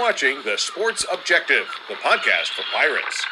watching The Sports Objective, the podcast for Pirates.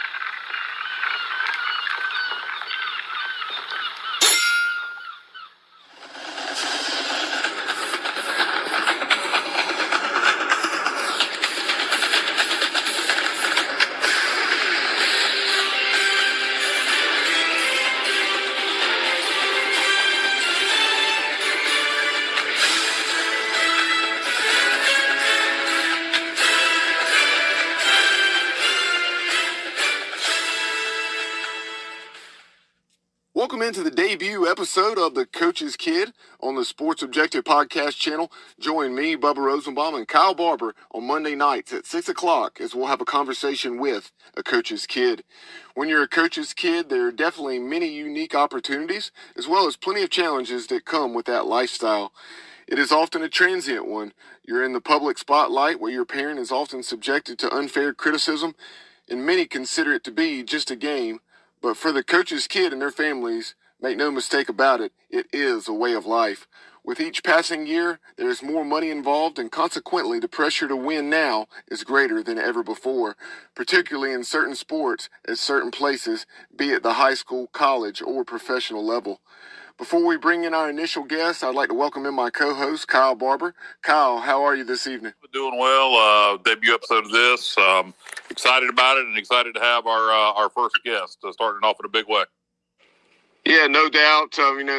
Welcome into the debut episode of The Coach's Kid on the Sports Objective podcast channel. Join me, Bubba Rosenbaum, and Kyle Barber on Monday nights at 6 o'clock as we'll have a conversation with a coach's kid. When you're a coach's kid, there are definitely many unique opportunities as well as plenty of challenges that come with that lifestyle. It is often a transient one. You're in the public spotlight where your parent is often subjected to unfair criticism, and many consider it to be just a game. But for the coach's kid and their families, make no mistake about it, it is a way of life. With each passing year, there is more money involved, and consequently, the pressure to win now is greater than ever before, particularly in certain sports at certain places, be it the high school, college, or professional level. Before we bring in our initial guest, I'd like to welcome in my co-host, Kyle Barber. Kyle, how are you this evening? Doing well. Debut episode of this. Excited about it and excited to have our first guest starting off in a big way. Yeah, no doubt.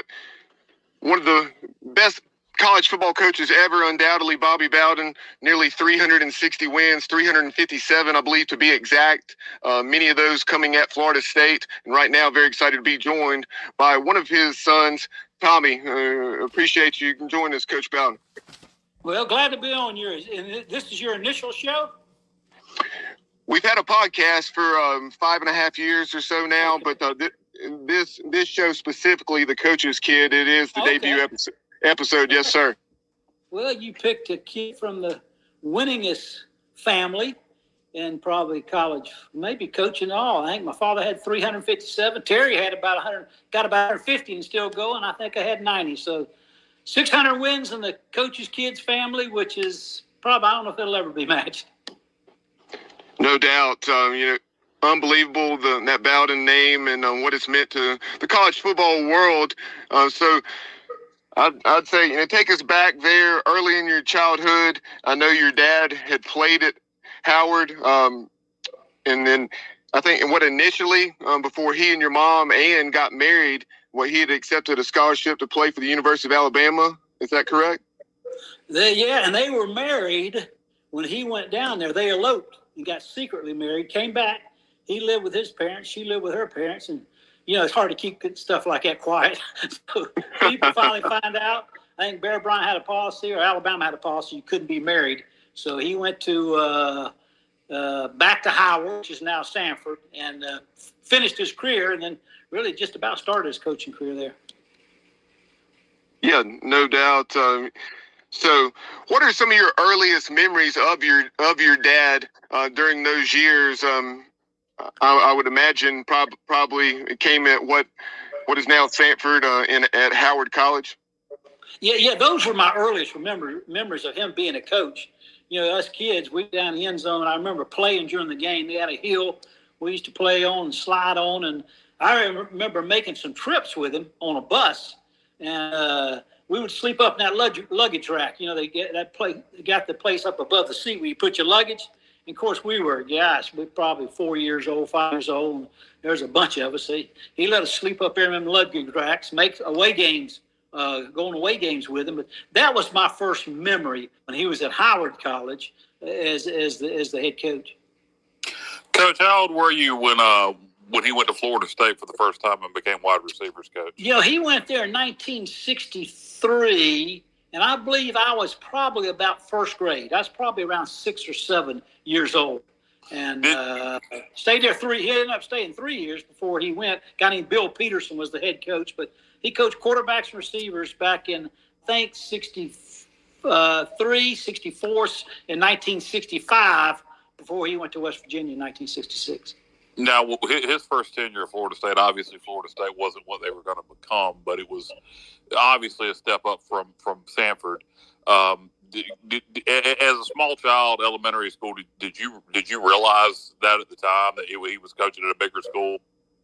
One of the best college football coaches ever, undoubtedly, Bobby Bowden. Nearly 360 wins, 357, I believe, to be exact. Many of those coming at Florida State. And right now, very excited to be joined by one of his sons, Tommy. Appreciate you joining us, Coach Bowden. Well, glad to be on yours. And this is your initial show? We've had a podcast for 5.5 years or so now, okay. But this show specifically, The Coach's Kid, it is the debut episode. Yes, sir. Well, you picked a kid from the winningest family in probably college, maybe coaching all. I think my father had 357. Terry had got about 150 and still going. I think I had 90. So 600 wins in the Coach's Kids family, which is probably, I don't know if it'll ever be matched. No doubt. Unbelievable, that Bowden name and what it's meant to the college football world. So I'd say, take us back there early in your childhood. I know your dad had played at Howard. And then I think initially, before he and your mom, Ann, got married, he had accepted a scholarship to play for the University of Alabama. Is that correct? And they were married when he went down there. They eloped and got secretly married, came back. He lived with his parents. She lived with her parents. And, it's hard to keep stuff like that quiet. So people finally find out. I think Bear Bryant had a policy, or Alabama had a policy, you couldn't be married. So he went to back to Howard, which is now Stanford, and finished his career, and then really just about started his coaching career there. Yeah, no doubt. So what are some of your earliest memories of your dad during those years? I would imagine probably it came at what is now Stanford at Howard College. Yeah, those were my earliest memories of him being a coach. Us kids, we down the end zone. I remember playing during the game. They had a hill we used to play on and slide on, and I remember making some trips with him on a bus, and we would sleep up in that luggage rack. They got the place up above the seat where you put your luggage. And, of course, we're probably 4 years old, 5 years old, and there's a bunch of us. He let us sleep up there in the luggage racks, make away games, going away games with him. But that was my first memory when he was at Howard College as the head coach. Coach, how old were you when he went to Florida State for the first time and became wide receivers coach? He went there in 1963. And I believe I was probably about first grade. I was probably around 6 or 7 years old. And stayed there he ended up staying 3 years before he went. A guy named Bill Peterson was the head coach. But he coached quarterbacks and receivers back in, I think, 63, 64, in 1965 before he went to West Virginia in 1966. Now, his first tenure at Florida State, obviously Florida State wasn't what they were going to become, but it was obviously a step up from Stanford. as a small child, elementary school, did you realize that at the time that he was coaching at a bigger school?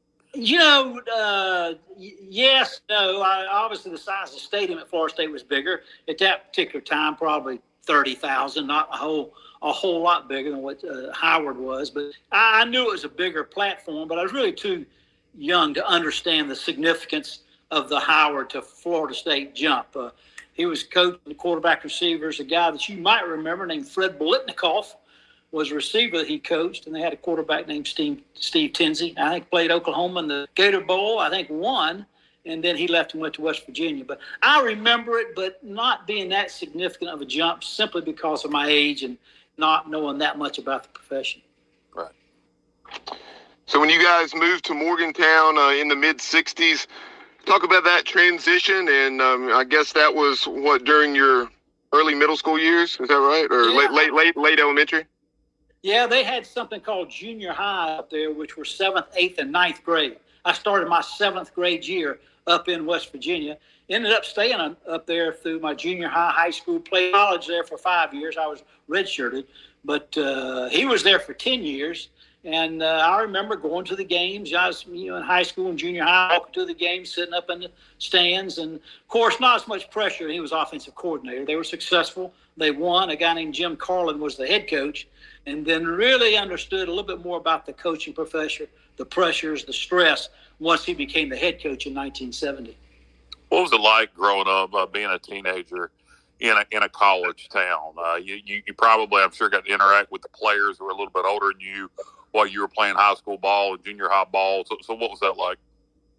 Yes, no. Obviously, the size of the stadium at Florida State was bigger at that particular time, probably 30,000, not a whole lot bigger than what Howard was. But I knew it was a bigger platform, but I was really too young to understand the significance of the Howard to Florida State jump. He was coaching the quarterback receivers, a guy that you might remember named Fred Bolitnikoff was a receiver that he coached, and they had a quarterback named Steve Tenzie. I think played Oklahoma in the Gator Bowl, I think won, and then he left and went to West Virginia. But I remember it, but not being that significant of a jump simply because of my age and not knowing that much about the profession. Right. So when you guys moved to Morgantown in the mid-'60s, talk about that transition, and I guess that was during your early middle school years, is that right? Or yeah. late elementary? Yeah, they had something called junior high up there, which were 7th, 8th, and 9th grade. I started my 7th grade year up in West Virginia. Ended up staying up there through my junior high school, played college there for 5 years. I was redshirted, but he was there for 10 years. And I remember going to the games. I was, in high school and junior high, walking to the games, sitting up in the stands. And, of course, not as much pressure. He was offensive coordinator. They were successful. They won. A guy named Jim Carlin was the head coach, and then really understood a little bit more about the coaching profession, the pressures, the stress, once he became the head coach in 1970. What was it like growing up, being a teenager in a college town? You probably, I'm sure, got to interact with the players who were a little bit older than you while you were playing high school ball and junior high ball. So what was that like?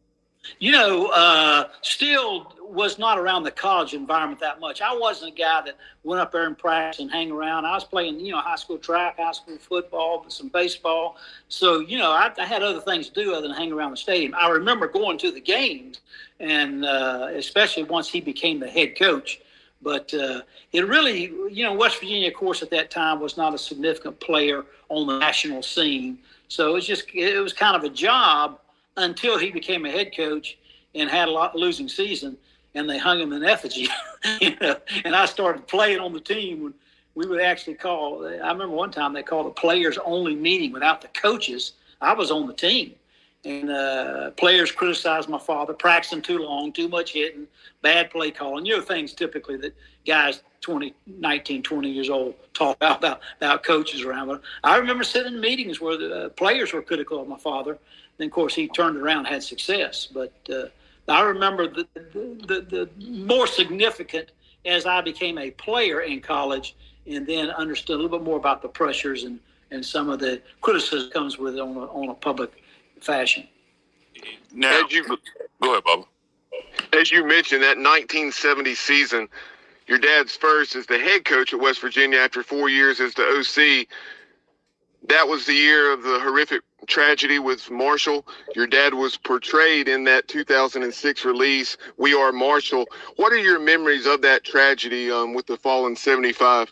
Still was not around the college environment that much. I wasn't a guy that went up there and practiced and hang around. I was playing, high school track, high school football, some baseball. So, I had other things to do other than hang around the stadium. I remember going to the games, and especially once he became the head coach. But it really, West Virginia, of course, at that time was not a significant player on the national scene. So it was kind of a job until he became a head coach and had a losing season, and they hung him in effigy. And I started playing on the team when we would actually call. I remember one time they called a players-only meeting without the coaches. I was on the team. And players criticized my father, practicing too long, too much hitting, bad play calling, things typically that guys 19, 20 years old talk about coaches around. But I remember sitting in meetings where the players were critical of my father. Then, of course, he turned around and had success. But I remember the more significant as I became a player in college and then understood a little bit more about the pressures and some of the criticism comes with it on a public fashion. Now, go ahead, Bubba. As you mentioned, that 1970 season, your dad's first as the head coach at West Virginia after 4 years as the OC. That was the year of the horrific tragedy with Marshall. Your dad was portrayed in that 2006 release, We Are Marshall. What are your memories of that tragedy with the fallen 75?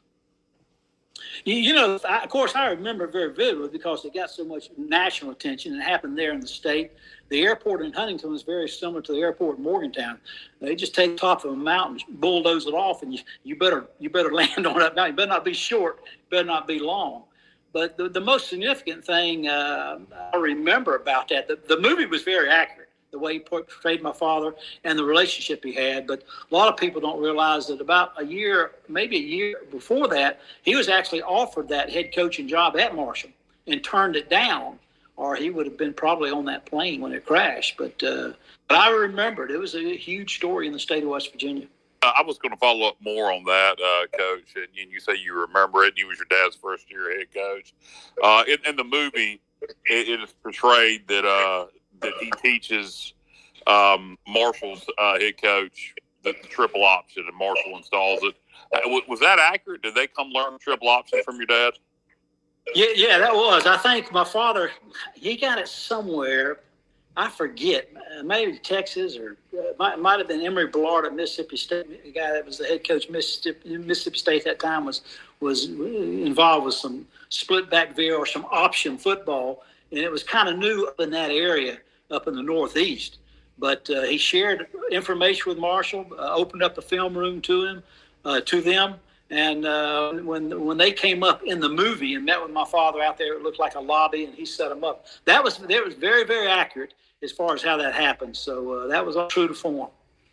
Of course, I remember very vividly because it got so much national attention. It happened there in the state. The airport in Huntington is very similar to the airport in Morgantown. They just take the top of a mountain, bulldoze it off, and you better land on that mountain. You better not be short. You better not be long. But the most significant thing I remember about that, the movie was very accurate, the way he portrayed my father and the relationship he had. But a lot of people don't realize that about maybe a year before that, he was actually offered that head coaching job at Marshall and turned it down, or he would have been probably on that plane when it crashed. But I remembered it was a huge story in the state of West Virginia. I was going to follow up more on that, Coach, and you say you remember it. You was your dad's first year head coach. In the movie, it is portrayed that he teaches Marshall's head coach the triple option, and Marshall installs it. Was that accurate? Did they come learn the triple option from your dad? Yeah, that was. I think my father, he got it somewhere. I forget, maybe Texas or might have been Emory Ballard at Mississippi State. The guy that was the head coach of Mississippi State at that time was involved with some split back veer or some option football, and it was kind of new up in that area up in the Northeast. But he shared information with Marshall, opened up the film room to them, And when they came up in the movie and met with my father out there, it looked like a lobby, and he set them up. That was very, very accurate as far as how that happened. So that was all true to form.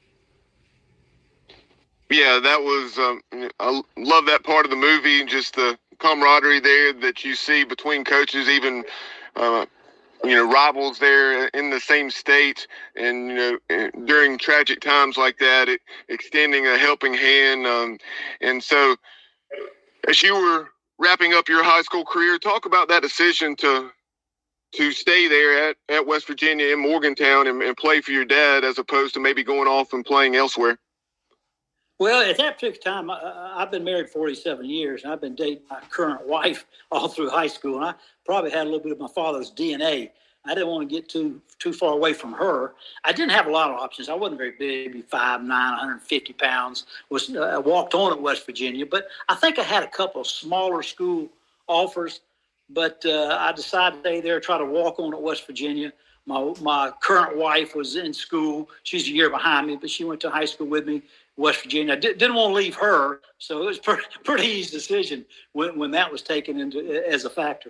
Yeah, that was. I love that part of the movie, just the camaraderie there that you see between coaches, even rivals there in the same state, and during tragic times like that, extending a helping hand. And so, as you were wrapping up your high school career, talk about that decision to stay there at West Virginia in Morgantown and play for your dad, as opposed to maybe going off and playing elsewhere. Well, at that particular time, I've been married 47 years, and I've been dating my current wife all through high school, and I probably had a little bit of my father's DNA. I didn't want to get too far away from her. I didn't have a lot of options. I wasn't very big, maybe 5'9", 150 pounds. I walked on at West Virginia, but I think I had a couple of smaller school offers, but I decided to stay there, try to walk on at West Virginia. My current wife was in school. She's a year behind me, but she went to high school with me, West Virginia. I didn't want to leave her, so it was pretty easy decision when that was taken into as a factor.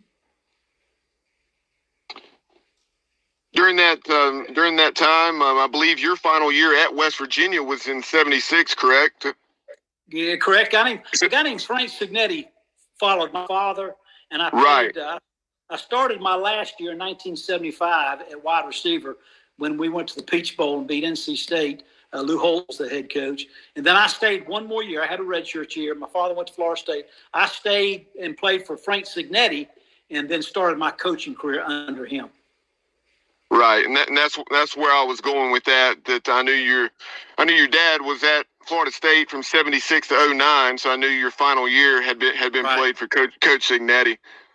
During that time, I believe your final year at West Virginia was in '76, correct? Yeah, correct. A guy named Frank Signetti followed my father, and I played. Right. I started my last year in 1975 at wide receiver when we went to the Peach Bowl and beat NC State. Lou Holtz, the head coach. And then I stayed one more year. I had a redshirt year. My father went to Florida State. I stayed and played for Frank Signetti, and then started my coaching career under him. Right, and that's where I was going with that. That I knew your dad was at Florida State from '76 to '09, so I knew your final year had been right. Played for Coach Signetti.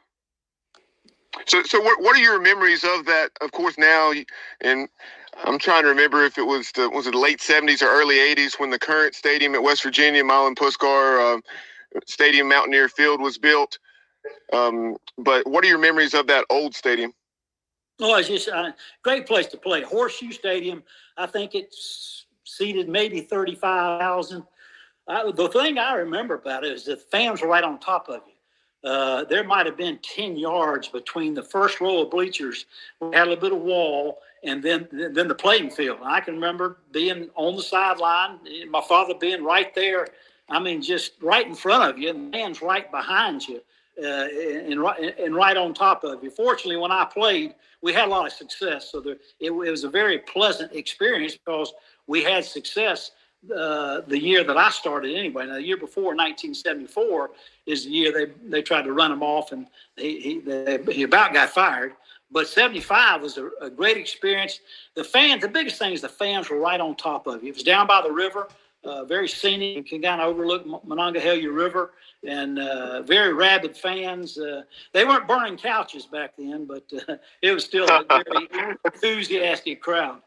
So what are your memories of that? Of course, now, and I'm trying to remember if it was the late '70s or early '80s when the current stadium at West Virginia, Milan Puskar Stadium, Mountaineer Field, was built. But what are your memories of that old stadium? Oh, it's just a great place to play. Horseshoe Stadium, I think it's seated maybe 35,000. The thing I remember about it is the fans were right on top of you. There might have been 10 yards between the first row of bleachers. We had a little bit of wall, and then the playing field. And I can remember being on the sideline, my father being right there. I mean, just right in front of you, and the fans right behind you. And right on top of you. Fortunately, when I played, we had a lot of success. So it was a very pleasant experience because we had success the year that I started anyway. Now, the year before, 1974, is the year they tried to run him off, and he about got fired. But 75 was a great experience. The biggest thing is the fans were right on top of you. It was down by the river. Very scenic. You can kind of overlook Monongahela River, and very rabid fans. They weren't burning couches back then, but it was still a very enthusiastic crowd.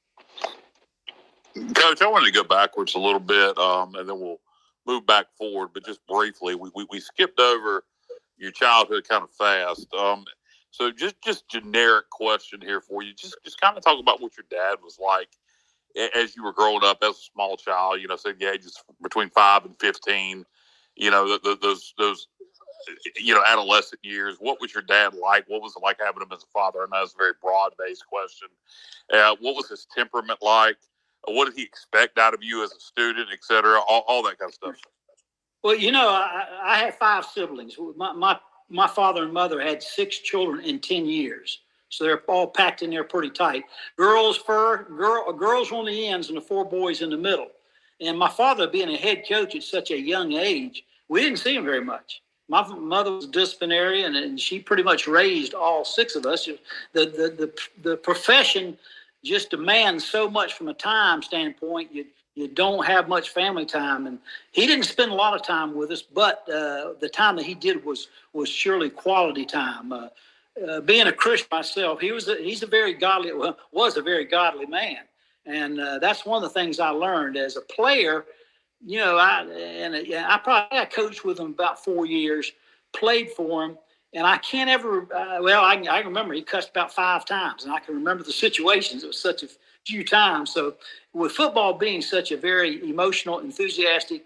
Coach, I wanted to go backwards a little bit, and then we'll move back forward. But just briefly, we skipped over your childhood kind of fast. So just generic question here for you. Just kind of talk about what your dad was like as you were growing up as a small child, say the ages between 5 and 15, those adolescent years. What was your dad like? What was it like having him as a father? And that's a very broad-based question. What was his temperament like? What did he expect out of you as a student, et cetera? All that kind of stuff. Well, I had 5 siblings. My father and mother had 6 children in 10 years. So they're all packed in there pretty tight. Girls on the ends and the 4 boys in the middle. And my father, being a head coach at such a young age, we didn't see him very much. My mother was a disciplinarian, and she pretty much raised all 6 of us. The profession just demands so much from a time standpoint. You don't have much family time, and he didn't spend a lot of time with us. But the time that he did was surely quality time. Being a Christian myself, was a very godly man, and that's one of the things I learned as a player. I coached with him about 4 years, played for him, And I can't ever, I remember he cussed about 5 times, and I can remember the situations. It was such a few times. So with football being such a very emotional, enthusiastic,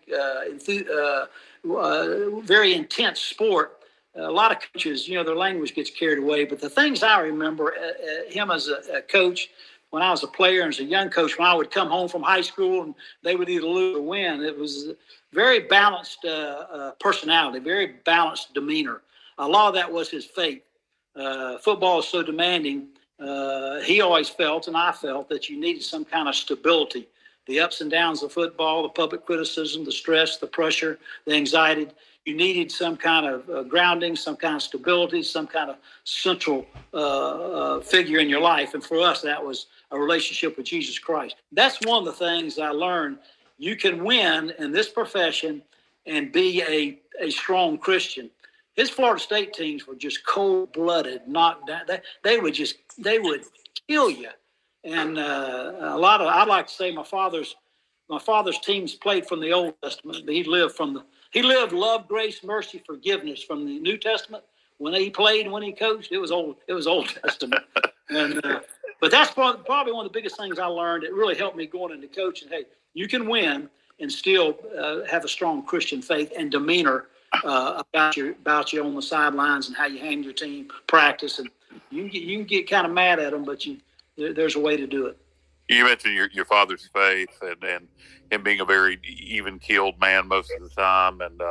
very intense sport, a lot of coaches, their language gets carried away. But the things I remember him as a coach, when I was a player and as a young coach, when I would come home from high school and they would either lose or win, it was very balanced personality, very balanced demeanor. A lot of that was his faith. Football is so demanding. He always felt, and I felt, that you needed some kind of stability. The ups and downs of football, the public criticism, the stress, the pressure, the anxiety. You needed some kind of grounding, some kind of stability, some kind of central figure in your life. And for us, that was a relationship with Jesus Christ. That's one of the things I learned. You can win in this profession and be a strong Christian. His Florida State teams were just cold-blooded, knocked down. They would kill you. And I'd like to say my father's teams played from the Old Testament, but he lived love, grace, mercy, forgiveness from the New Testament. When he played, when he coached, it was Old Testament. And but that's probably one of the biggest things I learned. It really helped me going into coaching. Hey, you can win and still have a strong Christian faith and demeanor about you on the sidelines and how you handle your team, practice, and you can get kind of mad at them, but there's a way to do it. You mentioned your father's faith and him being a very even-keeled man most of the time. And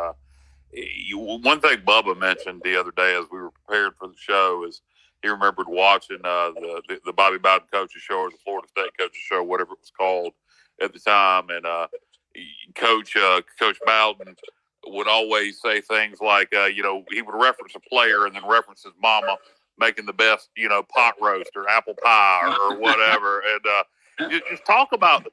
one thing Bubba mentioned the other day as we were prepared for the show is he remembered watching the Bobby Bowden coaches show or the Florida State coaches show, whatever it was called at the time. And Coach Bowden would always say things like, he would reference a player and then reference his mama making the best, pot roast or apple pie or whatever. And just talk about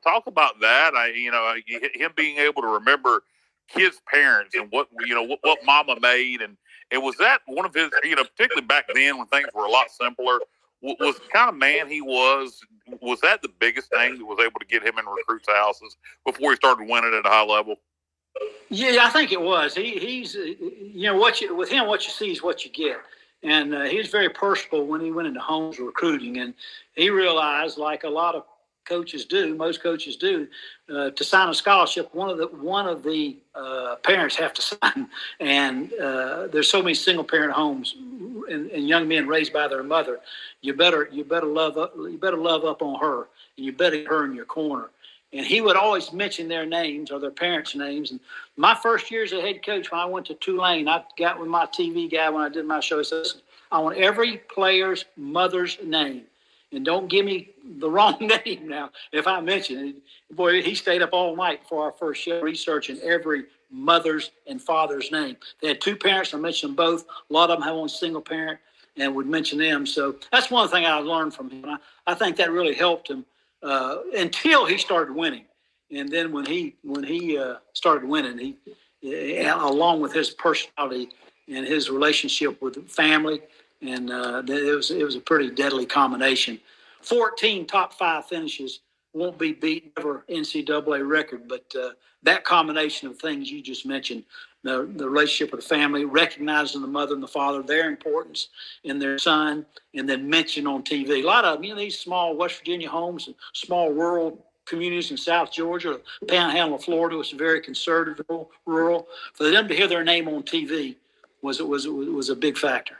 that. Him being able to remember his parents and what mama made. And was that one of his, particularly back then when things were a lot simpler, was the kind of man he was that the biggest thing that was able to get him in recruits' houses before he started winning at a high level? Yeah, I think it was. He's with him, what you see is what you get. And he was very personable when he went into homes recruiting. And he realized, like a lot of coaches do, most coaches do, to sign a scholarship, one of the parents have to sign. And there's so many single parent homes and young men raised by their mother. You better love up on her, and you better get her in your corner. And he would always mention their names or their parents' names. And my first year as a head coach, when I went to Tulane, I got with my TV guy when I did my show. I said, listen, I want every player's mother's name. And don't give me the wrong name now if I mention it. Boy, he stayed up all night before our first show researching every mother's and father's name. They had 2 parents. I mentioned them both. A lot of them have one single parent and would mention them. So that's one thing I learned from him. I think that really helped him. Until he started winning, and then when he started winning, he along with his personality and his relationship with the family, and it was a pretty deadly combination. 14 top 5 finishes won't be beat, never NCAA record, but that combination of things you just mentioned, the relationship with the family, recognizing the mother and the father, their importance in their son, and then mention on TV. A lot of these small West Virginia homes and small rural communities in South Georgia, Panhandle of Florida, was very conservative, rural. For them to hear their name on TV was a big factor.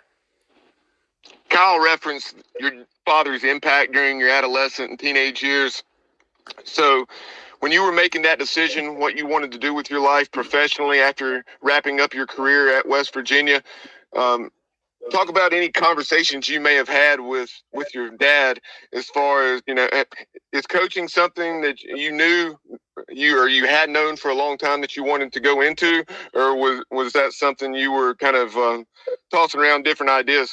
Kyle referenced your father's impact during your adolescent and teenage years. So when you were making that decision, what you wanted to do with your life professionally after wrapping up your career at West Virginia, talk about any conversations you may have had with your dad as far as, is coaching something that you knew you had known for a long time that you wanted to go into, or was that something you were kind of tossing around different ideas?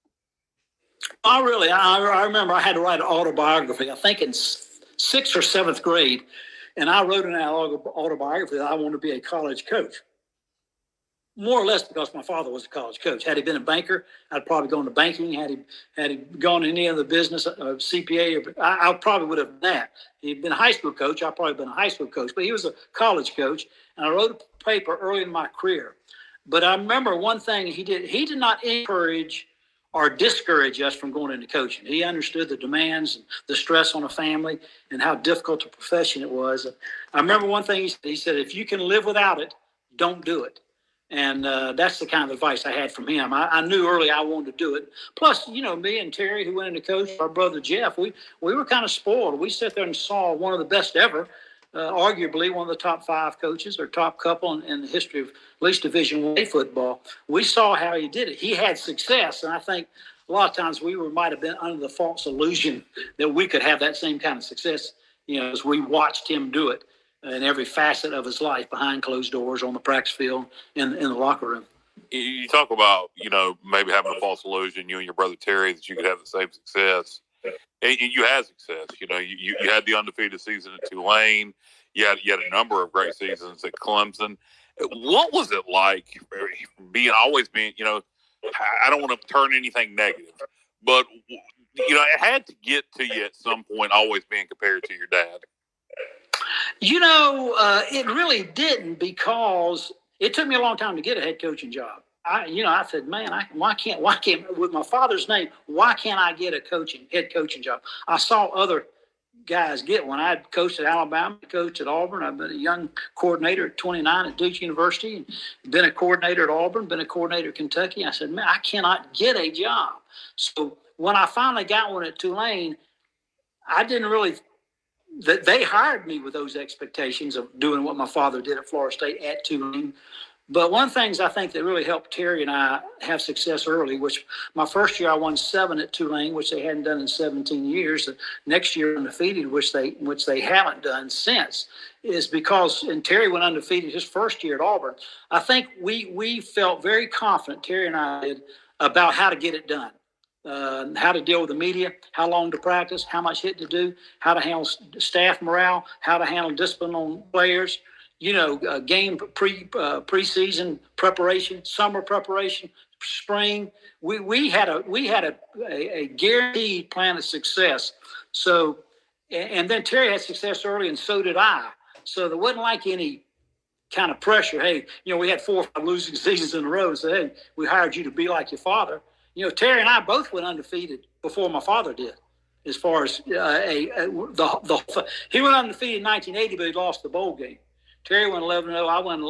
I remember I had to write an autobiography, I think in 6th or 7th grade. And I wrote in that autobiography that I wanted to be a college coach, more or less because my father was a college coach. Had he been a banker, I'd probably gone to banking. Had he gone to any other business, CPA, I probably would have done that. He'd been a high school coach. I'd probably been a high school coach, but he was a college coach. And I wrote a paper early in my career But I remember one thing he did. He did not encourage or discourage us from going into coaching. He understood the demands and the stress on a family and how difficult a profession it was. I remember one thing he said, if you can live without it, don't do it. And that's the kind of advice I had from him. I knew early I wanted to do it. Plus, me and Terry, who went into coach, our brother Jeff, we were kind of spoiled. We sat there and saw one of the best ever, arguably one of the top 5 coaches or top couple in the history of at least Division I football. We saw how he did it. He had success, and I think a lot of times we might have been under the false illusion that we could have that same kind of success, as we watched him do it in every facet of his life, behind closed doors, on the practice field, in the locker room. You talk about, maybe having a false illusion, you and your brother Terry, that you could have the same success. And you had success. You had the undefeated season at Tulane. You had a number of great seasons at Clemson. What was it like always being, I don't want to turn anything negative, but, it had to get to you at some point, always being compared to your dad. It really didn't, because it took me a long time to get a head coaching job. I said, man, why can't with my father's name, why can't I get a head coaching job? I saw other guys get one. I had coached at Alabama, coached at Auburn. I've been a young coordinator at 29 at Duke University, and been a coordinator at Auburn, been a coordinator at Kentucky. I said, man, I cannot get a job. So when I finally got one at Tulane, I didn't really. They hired me with those expectations of doing what my father did at Florida State at Tulane. But one of the things I think that really helped Terry and I have success early, which my first year I won 7 at Tulane, which they hadn't done in 17 years. The next year undefeated, which they haven't done since, is because, and Terry went undefeated his first year at Auburn. I think we felt very confident, Terry and I did, about how to get it done. How to deal with the media, how long to practice, how much hit to do, how to handle staff morale, how to handle discipline on players, game preseason preparation, summer preparation, spring. We had a guaranteed plan of success. So, and then Terry had success early, and so did I. So there wasn't like any kind of pressure. Hey, we had 4 or 5 losing seasons in a row. So, hey, we hired you to be like your father. Terry and I both went undefeated before my father did. As far as he went undefeated in 1980, but he lost the bowl game. Terry went 11-0. I went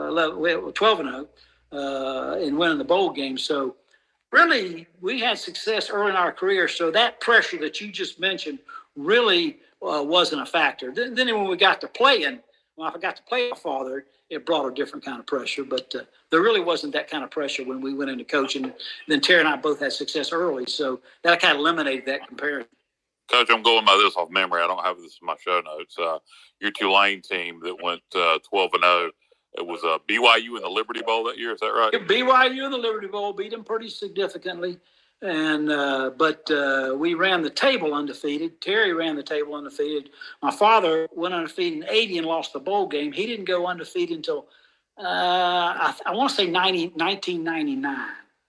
12-0 in winning the bowl game. So really, we had success early in our career. So that pressure that you just mentioned really wasn't a factor. Then when we got to playing, when I got to play my father, it brought a different kind of pressure. But there really wasn't that kind of pressure when we went into coaching. Then Terry and I both had success early, so that kind of eliminated that comparison. Coach, I'm going by this off memory. I don't have this in my show notes. Your Tulane team that went 12-0, it was BYU in the Liberty Bowl that year. Is that right? BYU in the Liberty Bowl, beat them pretty significantly. And but we ran the table undefeated. Terry ran the table undefeated. My father went undefeated in 80 and lost the bowl game. He didn't go undefeated until I want to say 1999.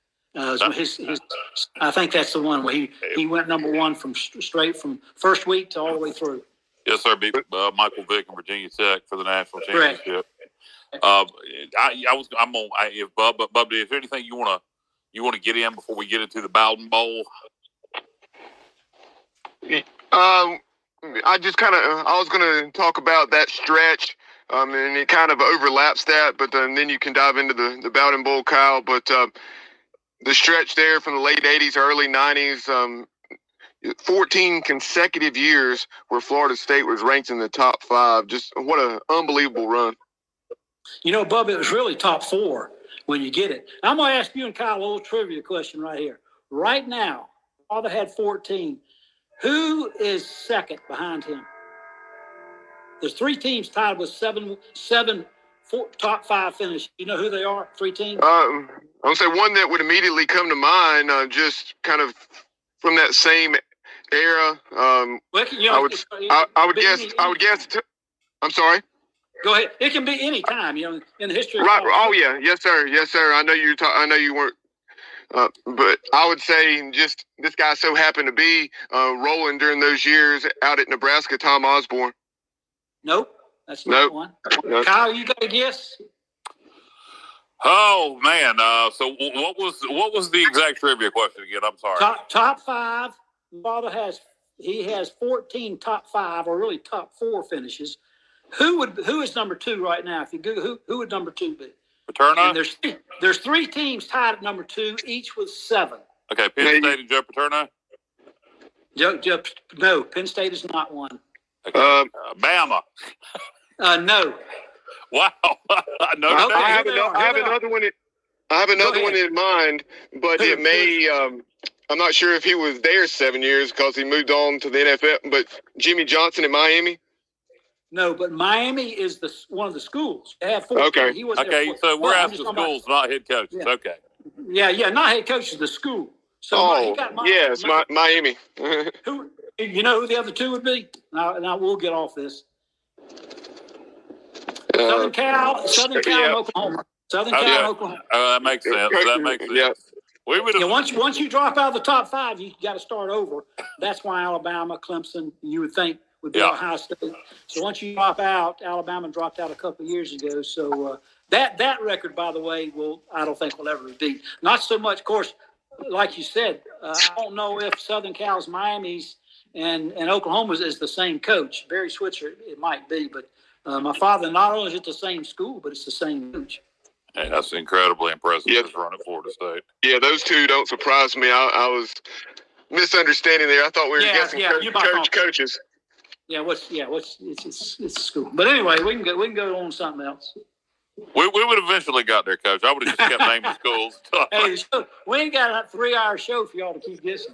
I think that's the one where he went number 1 from straight from first week to all the way through. Yes, sir. Beat Michael Vick and Virginia Tech for the national championship. Correct. If Bub, is there anything you want to get in before we get into the Bowden Bowl? I was going to talk about that stretch, and it kind of overlaps that, but then you can dive into the Bowden Bowl, Kyle. But the stretch there from the late 80s, early 90s, 14 consecutive years where Florida State was ranked in the top 5. Just what an unbelievable run. Bub, it was really top 4 when you get it. I'm going to ask you and Kyle a little trivia question right here. Right now, Father had 14. Who is second behind him? There's 3 teams tied with 7 top 5 finish. You know who they are? 3 teams? I would say one that would immediately come to mind, just kind of from that same era. I would guess. I'm sorry. Go ahead. It can be any time, in the history. Right. Oh yeah. Yes, sir. Yes, sir. I know you weren't. But I would say just this guy so happened to be rolling during those years out at Nebraska. Tom Osborne. Nope. That's not one. Nope. Kyle, you got a guess? Oh man! So what was the exact trivia question again? I'm sorry. Top five. Father has 14 top five, or really top four finishes. Who is number two right now? If you Google who would number two be? Paterno. And there's three teams tied at number two, each with 7. Okay, Penn State and Joe Paterno. No, Penn State is not one. Okay. Bama. No. Wow. No. I have another one. I have another one in mind, but it may. I'm not sure if he was there 7 years because he moved on to the NFL. But Jimmy Johnson at Miami. No, but Miami is one of the schools. They have 4. Okay. He was okay, so we're asking schools, not head coaches. Yeah. Okay. Yeah, not head coaches, the school. So he got Miami. Who you know who the other two would be? Now we'll get off this. Southern Cal, and Oklahoma. Southern Cal and Oklahoma. That makes sense. Yeah. We would have. Once you drop out of the top 5, you got to start over. That's why Alabama, Clemson, you would think would be Ohio State. So once you drop out, Alabama dropped out a couple of years ago. So that record, by the way, I don't think will ever be beat. Not so much, of course, like you said. I don't know if Southern Cal's, Miami's, and Oklahoma's is the same coach. Barry Switzer, it might be, but my father, not only is it the same school, but it's the same coach. Hey, that's incredibly impressive. Just run at Florida State. Yeah, those two don't surprise me. I was misunderstanding there. I thought we were guessing coaches. Yeah, it's school. But anyway, we can go on something else. We would eventually got there, Coach. I would have just kept naming schools. Hey, we ain't got a 3-hour show for y'all to keep guessing.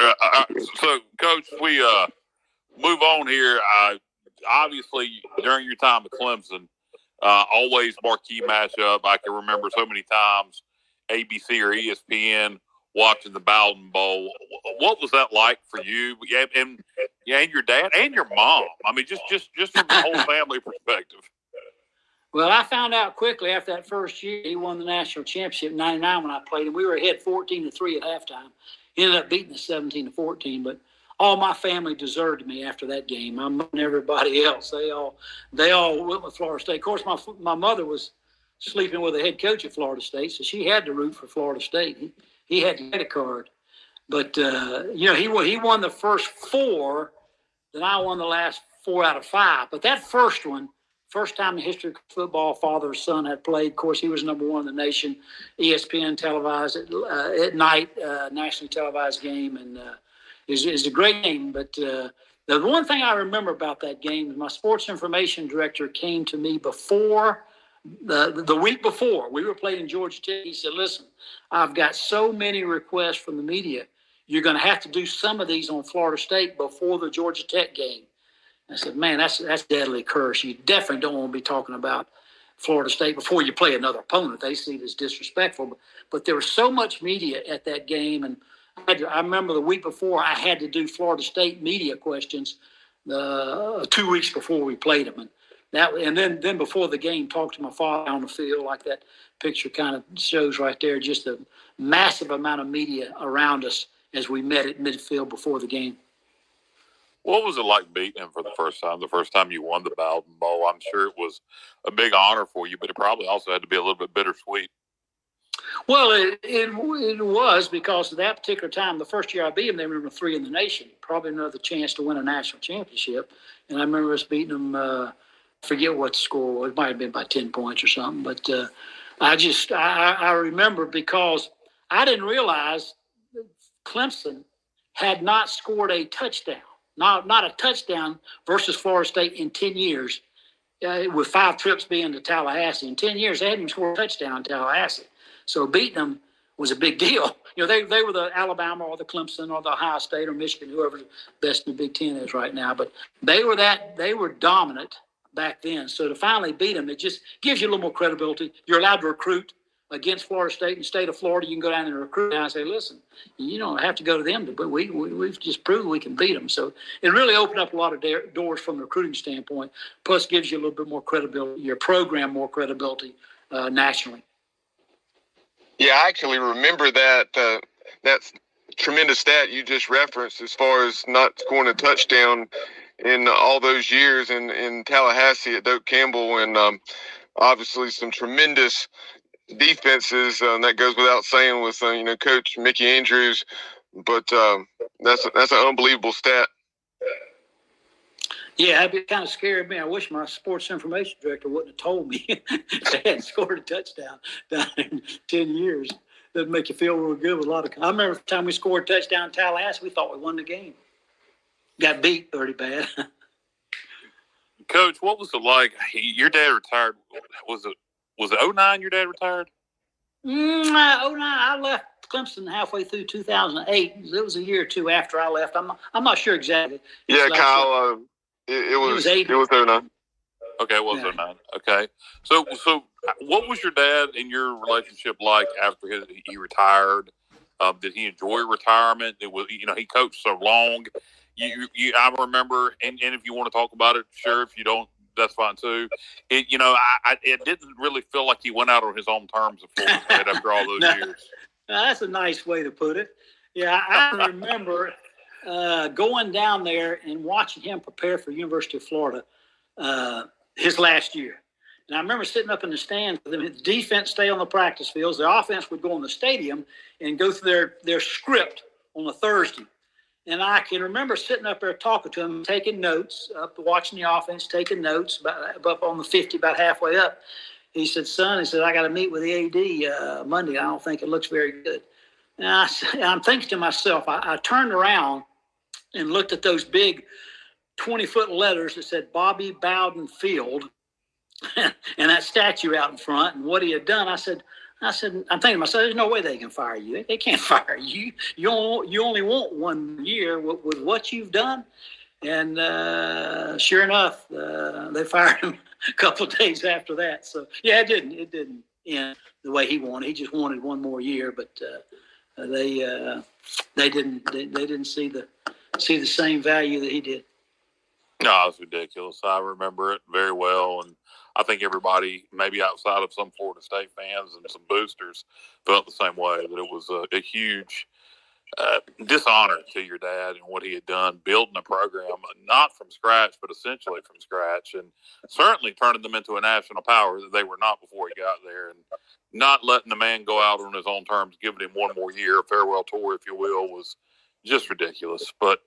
So, Coach, we move on here. Obviously, during your time at Clemson, always marquee matchup. I can remember so many times ABC or ESPN watching the Bowden Bowl. What was that like for you and your dad and your mom? I mean, just from the whole family perspective. Well, I found out quickly after that first year. He won the national championship in '99 when I played him. We were ahead 14-3 at halftime. He ended up beating us 17-14, but all my family deserted me after that game. My mom and everybody else. They all went with Florida State. Of course, my mother was sleeping with the head coach at Florida State, so she had to root for Florida State. He had the credit card. But, he won the first 4, then I won the last 4 out of 5. But that first one, first time in history of football, father or son had played. Of course, he was number 1 in the nation. ESPN televised at night, nationally televised game, and is a great game. But the one thing I remember about that game is my sports information director came to me before the week before. We were playing Georgia Tech. He said, "Listen, I've got so many requests from the media. You're going to have to do some of these on Florida State before the Georgia Tech game." I said, "Man, that's deadly curse. You definitely don't want to be talking about Florida State before you play another opponent. They see it as disrespectful." But there was so much media at that game, and I remember the week before I had to do Florida State media questions 2 weeks before we played them, and then before the game, talked to my father on the field, like that picture kind of shows right there. Just a massive amount of media around us as we met at midfield before the game. What was it like beating him for the first time you won the Bowden Bowl? I'm sure it was a big honor for you, but it probably also had to be a little bit bittersweet. Well, it was, because at that particular time, the first year I beat them, they were number 3 in the nation. Probably another chance to win a national championship. And I remember us beating them, I forget what the score was. It might have been by 10 points or something. But I remember, because I didn't realize Clemson had not scored a touchdown. Not a touchdown versus Florida State in 10 years, with 5 trips being to Tallahassee. In 10 years, they hadn't scored a touchdown in Tallahassee. So beating them was a big deal. They were the Alabama or the Clemson or the Ohio State or Michigan, whoever's best in the Big Ten is right now. But they were dominant back then. So to finally beat them, it just gives you a little more credibility. You're allowed to recruit against Florida State in the state of Florida. You can go down and recruit and say, "Listen, you don't have to go to them, but we've just proved we can beat them." So it really opened up a lot of doors from the recruiting standpoint. Plus, gives you a little bit more credibility, your program more credibility nationally. Yeah, I actually remember that tremendous stat you just referenced, as far as not scoring a touchdown in all those years in Tallahassee at Doak Campbell, and obviously some tremendous defenses. That goes without saying with Coach Mickey Andrews, but that's an unbelievable stat. Yeah, it kind of scared me. I wish my sports information director wouldn't have told me they hadn't scored a touchdown down in 10 years. Doesn't make you feel real good with a lot of. I remember the time we scored a touchdown in Tallahassee, we thought we won the game. Got beat pretty bad. Coach, what was it like? Your dad retired. Was it 2009 your dad retired? 2009, I left Clemson halfway through 2008. It was a year or two after I left. I'm not sure exactly. Yeah, Kyle, it was 2009. Okay, it was 2009. Okay. So what was your dad and your relationship like after he retired? Did he enjoy retirement? It was, he coached so long. I remember, and if you want to talk about it, sure. If you don't, that's fine too. It didn't really feel like he went out on his own terms after all those years. That's a nice way to put it. Yeah, I remember going down there and watching him prepare for University of Florida his last year. And I remember sitting up in the stands with him. The defense stay on the practice fields. The offense would go in the stadium and go through their script on a Thursday. And I can remember sitting up there talking to him, taking notes, watching the offense, taking notes up on the 50, about halfway up. He said, son, I got to meet with the AD Monday. I don't think it looks very good. And I'm thinking to myself, I turned around and looked at those big 20-foot letters that said Bobby Bowden Field and that statue out in front and what he had done. I said, I'm thinking to myself, there's no way they can fire you. They can't fire you. You only want 1 year with what you've done. And sure enough, they fired him a couple of days after that. So yeah, it didn't end the way he wanted. He just wanted 1 more year, but they didn't see the same value that he did. No, it was ridiculous. I remember it very well, and I think everybody, maybe outside of some Florida State fans and some boosters, felt the same way, that it was a huge dishonor to your dad and what he had done, building a program, not from scratch, but essentially from scratch, and certainly turning them into a national power that they were not before he got there, and not letting the man go out on his own terms, giving him 1 more year, a farewell tour, if you will, was just ridiculous. But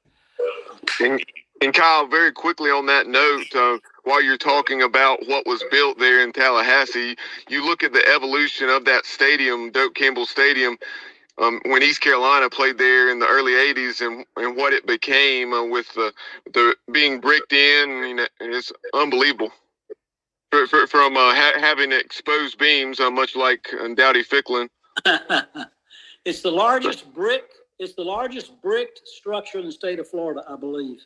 And Kyle, very quickly on that note, while you're talking about what was built there in Tallahassee, you look at the evolution of that stadium, Doak Campbell Stadium, when East Carolina played there in the early 80s and what it became with the being bricked in. It's unbelievable. From having exposed beams, much like Dowdy Ficklin. It's the largest brick. It's the largest bricked structure in the state of Florida, I believe.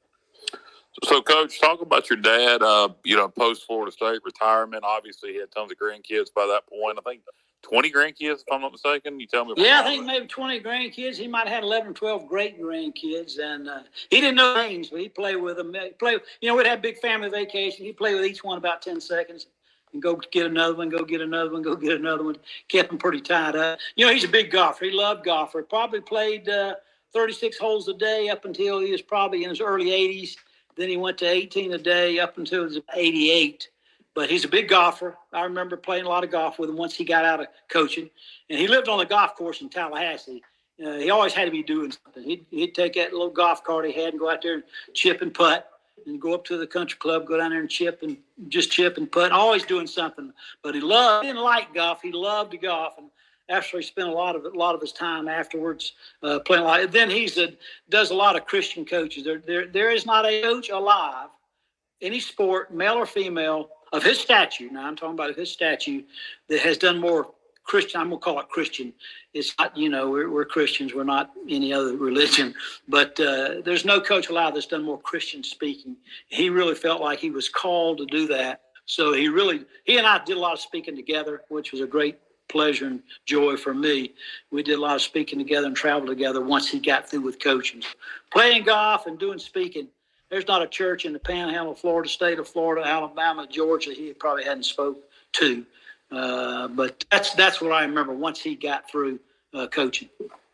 So, Coach, talk about your dad, post-Florida State retirement. Obviously, he had tons of grandkids by that point. I think 20 grandkids, if I'm not mistaken. You tell me. Yeah, I think maybe 20 grandkids. He might have had 11, 12 great grandkids. And he didn't know names, but he'd play with them. We'd have big family vacation. He'd play with each one about 10 seconds and go get another one, go get another one, go get another one. Kept him pretty tied up. He's a big golfer. He loved golfer. Probably played 36 holes a day up until he was probably in his early 80s. Then he went to 18 a day up until he was 88. But he's a big golfer. I remember playing a lot of golf with him once he got out of coaching. And he lived on the golf course in Tallahassee. He always had to be doing something. He'd take that little golf cart he had and go out there and chip and putt and go up to the country club, go down there and chip and putt, always doing something. But he didn't like golf. He loved to golf. And after he spent a lot of his time afterwards playing a lot. Then does a lot of Christian coaches. There is not a coach alive, any sport, male or female, of his stature. Now I'm talking about his stature that has done more Christian. I'm gonna call it Christian. It's not, we're Christians. We're not any other religion. But there's no coach alive that's done more Christian speaking. He really felt like he was called to do that. So he and I did a lot of speaking together, which was a great pleasure and joy for me. We did a lot of speaking together and traveled together once he got through with coaching. Playing golf and doing speaking. There's not a church in the Panhandle of Florida, state of Florida, Alabama, Georgia he probably hadn't spoke to. But that's what I remember once he got through coaching.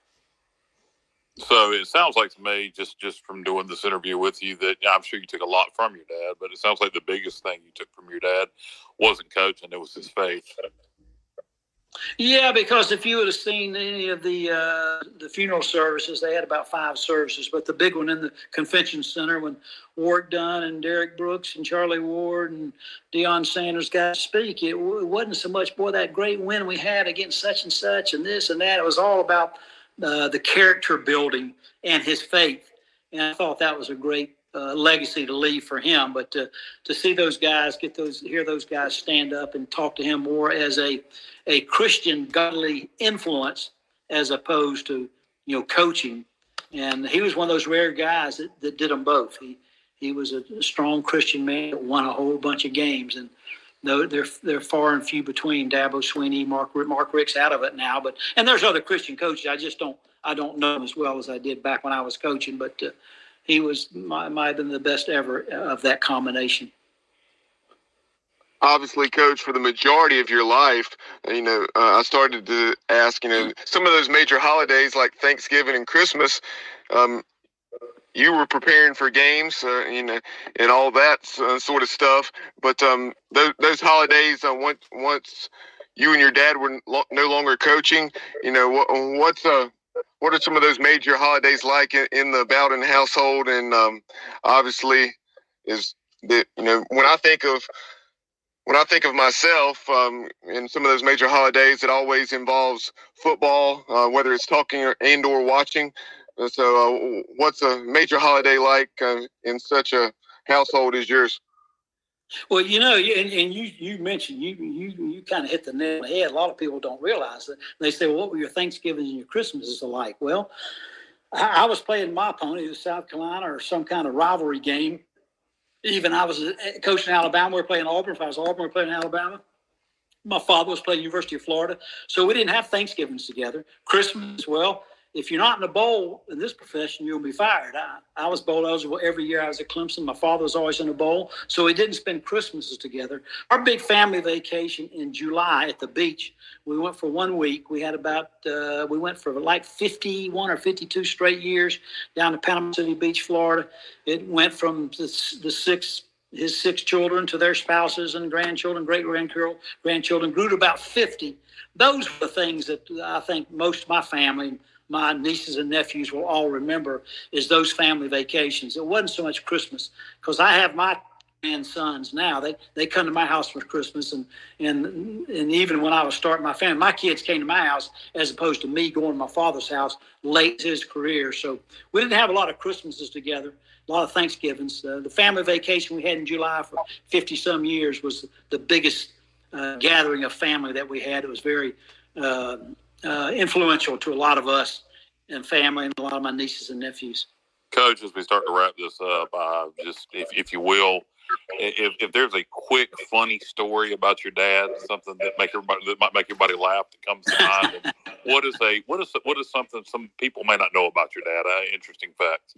So it sounds like to me, just from doing this interview with you, that I'm sure you took a lot from your dad, but it sounds like the biggest thing you took from your dad wasn't coaching, it was his faith. Yeah, because if you would have seen any of the funeral services, they had about 5 services, but the big one in the convention center when Ward Dunn and Derek Brooks and Charlie Ward and Deion Sanders got to speak, it wasn't so much, boy, that great win we had against such and such and this and that. It was all about the character building and his faith. And I thought that was a great legacy to leave for him. But to see those guys, hear those guys stand up and talk to him more as a Christian godly influence as opposed to, coaching. And he was one of those rare guys that did them both. He was a strong Christian man that won a whole bunch of games. And they're far and few between. Dabo Swinney, Mark Richt's out of it now. And there's other Christian coaches. I don't know them as well as I did back when I was coaching. But he might have been the best ever of that combination. Obviously, Coach, for the majority of your life, I started to ask, some of those major holidays like Thanksgiving and Christmas, you were preparing for games, and all that sort of stuff. But those holidays, once you and your dad were no longer coaching, what are some of those major holidays like in the Bowden household? And obviously, is that when I think of myself, in some of those major holidays, it always involves football, whether it's talking and/or watching. So, what's a major holiday like in such a household as yours? Well, you mentioned you kind of hit the nail on the head. A lot of people don't realize that. They say, "Well, what were your Thanksgivings and your Christmases like?" Well, I was playing my opponent, either South Carolina or some kind of rivalry game. Even I was coaching in Alabama. We were playing Auburn. If I was Auburn, we were playing Alabama. My father was playing University of Florida. So we didn't have Thanksgivings together. Christmas, well, if you're not in a bowl in this profession, you'll be fired. I was bowl eligible every year I was at Clemson. My father was always in a bowl. So we didn't spend Christmases together. Our big family vacation in July at the beach, we went for 1 week. We had we went for like 51 or 52 straight years down to Panama City Beach, Florida. It went from his 6 children to their spouses and grandchildren, great-grandchildren, grew to about 50. Those were the things that I think most of my family, my nieces and nephews will all remember, is those family vacations. It wasn't so much Christmas, because I have my grandsons now. They come to my house for Christmas, and even when I was starting my family, my kids came to my house as opposed to me going to my father's house late in his career. So we didn't have a lot of Christmases together, a lot of Thanksgivings. The family vacation we had in July for 50-some years was the biggest gathering of family that we had. It was very influential to a lot of us and family and a lot of my nieces and nephews. Coach, as we start to wrap this up, just if you will, if there's a quick, funny story about your dad, something that might make everybody laugh that comes to mind, what is something some people may not know about your dad? Interesting fact.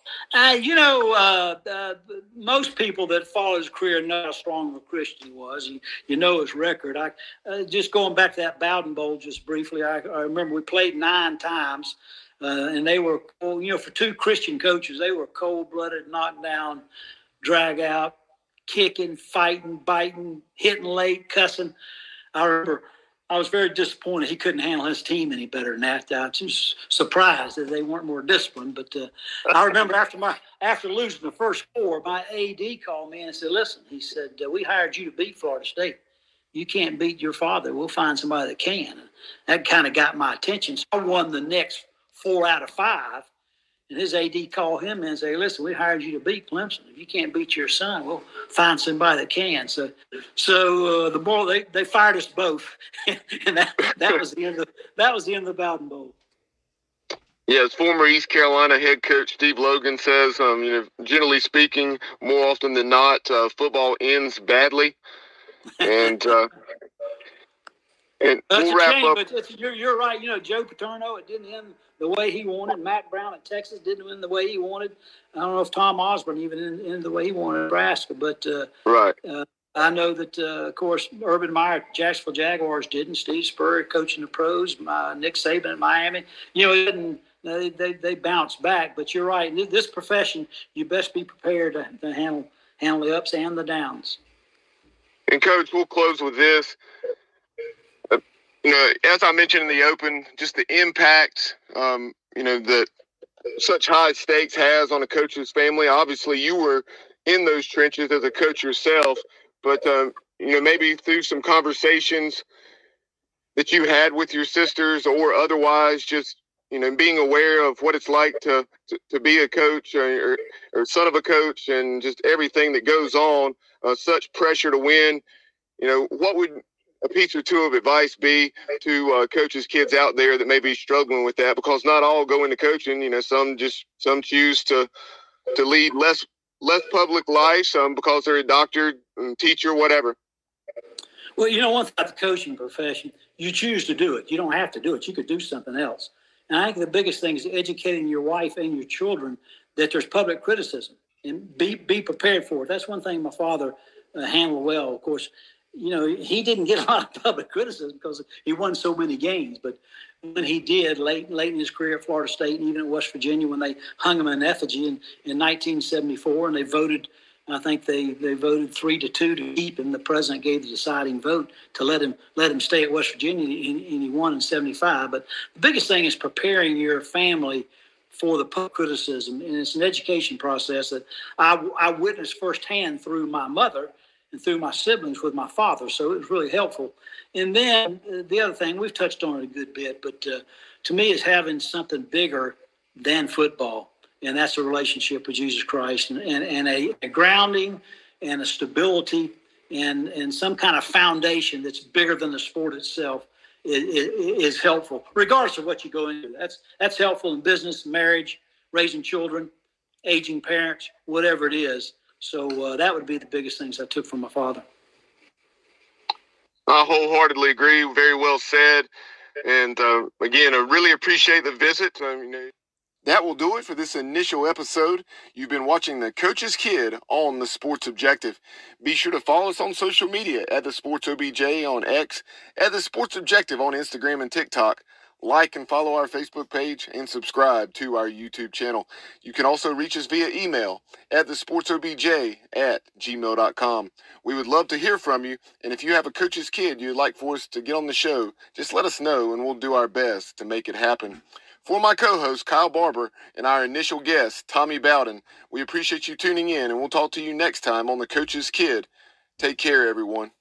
Most people that follow his career know how strong of a Christian he was. You know his record. Just going back to that Bowden Bowl just briefly, I remember we played 9 times, and they were, for 2 Christian coaches, they were cold-blooded, knocked down, drag out, kicking, fighting, biting, hitting late, cussing. I remember I was very disappointed he couldn't handle his team any better than that. I was just surprised that they weren't more disciplined. But I remember after losing the first 4, my AD called me and said, "Listen," he said, "we hired you to beat Florida State. You can't beat your father. We'll find somebody that can." And that kind of got my attention. So I won the next 4 out of 5. And his AD called him and said, "Listen, we hired you to beat Clemson. If you can't beat your son, we'll find somebody that can." So the boy, they fired us both, and that was the end of the Bowden Bowl. Yeah, as former East Carolina head coach Steve Logan says, generally speaking, more often than not, football ends badly, and that's we'll a wrap shame, up. But you're right. Joe Paterno, it didn't end the way he wanted. Matt Brown at Texas didn't end the way he wanted. I don't know if Tom Osborne even ended the way he wanted Nebraska, but right. I know that, of course, Urban Meyer at Jacksonville Jaguars didn't. Steve Spurrier coaching the pros, Nick Saban at Miami. They bounced back. But you're right. In this profession, you best be prepared to handle the ups and the downs. And, Coach, we'll close with this. As I mentioned in the open, just the impact, that such high stakes has on a coach's family. Obviously, you were in those trenches as a coach yourself, but, maybe through some conversations that you had with your sisters or otherwise, just, being aware of what it's like to be a coach or son of a coach and just everything that goes on, such pressure to win. What would a piece or two of advice be to coaches' kids out there that may be struggling with that? Because not all go into coaching. Some choose to lead less public life, some because they're a doctor, teacher, whatever. Well, one thing about the coaching profession, you choose to do it. You don't have to do it. You could do something else. And I think the biggest thing is educating your wife and your children that there's public criticism and be prepared for it. That's one thing my father handled well. Of course, he didn't get a lot of public criticism because he won so many games. But when he did, late in his career at Florida State and even at West Virginia, when they hung him in effigy in 1974, and they voted, I think they voted 3-2 to keep him. The president gave the deciding vote to let him stay at West Virginia, and he won in 75. But the biggest thing is preparing your family for the public criticism, and it's an education process that I witnessed firsthand through my mother and through my siblings with my father. So it was really helpful. And then the other thing, we've touched on it a good bit, but to me is having something bigger than football. And that's a relationship with Jesus Christ and a grounding and a stability and some kind of foundation that's bigger than the sport itself is helpful, regardless of what you go into. That's helpful in business, marriage, raising children, aging parents, whatever it is. So that would be the biggest things I took from my father. I wholeheartedly agree. Very well said. And again, I really appreciate the visit. That will do it for this initial episode. You've been watching The Coach's Kid on The Sports Objective. Be sure to follow us on social media at The Sports OBJ on X, at The Sports Objective on Instagram and TikTok. Like and follow our Facebook page and subscribe to our YouTube channel. You can also reach us via email at thesportsobj@gmail.com. We would love to hear from you, and if you have a coach's kid you'd like for us to get on the show, just let us know and we'll do our best to make it happen. For my co-host, Kyle Barber, and our initial guest, Tommy Bowden, we appreciate you tuning in, and we'll talk to you next time on The Coach's Kid. Take care, everyone.